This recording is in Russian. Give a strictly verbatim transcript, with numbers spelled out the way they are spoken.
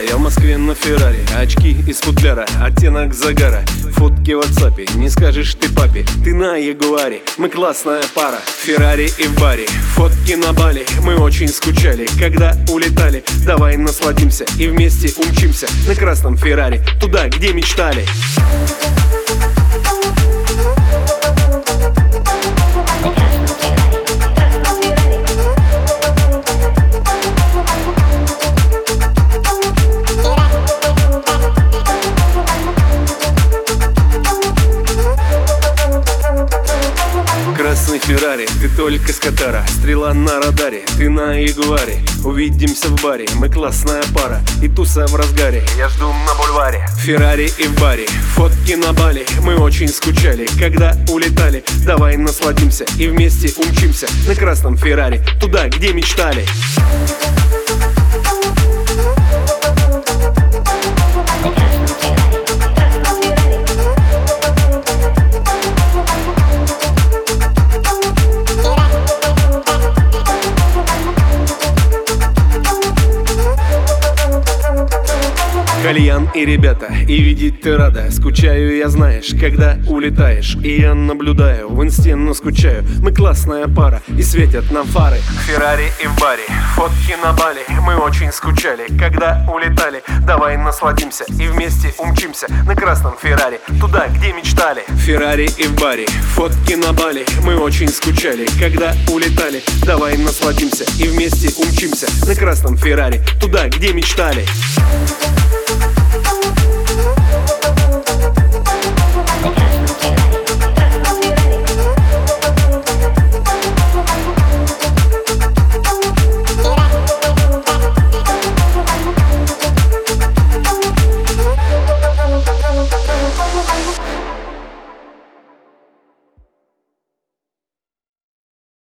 Я в Москве на Феррари, очки из футляра, оттенок загара, фотки в ватсапе, не скажешь ты папе. Ты на Ягуаре, мы классная пара. Феррари и в баре, фотки на Бали. Мы очень скучали, когда улетали. Давай насладимся и вместе умчимся на красном Феррари, туда, где мечтали. Красный Феррари, ты только с Катара. Стрела на радаре, ты на Ягуаре. Увидимся в баре, мы классная пара. И туса в разгаре, я жду на бульваре. Феррари и в баре, фотки на Бали. Мы очень скучали, когда улетали. Давай насладимся и вместе умчимся на красном Феррари, туда, где мечтали. Кальян и ребята, и видеть ты рада. Скучаю я, знаешь, когда улетаешь. И я наблюдаю, в инсте, но скучаю. Мы классная пара, и светят нам фары. Феррари и в баре, фотки на Бали. Мы очень скучали, когда улетали. Давай насладимся и вместе умчимся на красном Феррари, туда, где мечтали. Феррари и в баре, фотки на Бали. Мы очень скучали, когда улетали. Давай насладимся и вместе умчимся на красном Феррари, туда, где мечтали.